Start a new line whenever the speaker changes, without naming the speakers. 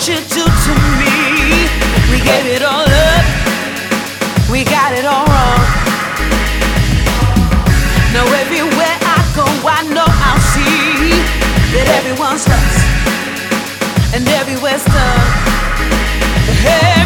you do to me. We gave it all up, we got it all wrong. Now everywhere I go, I know I'll see that everyone's lost and everywhere's done. Hey.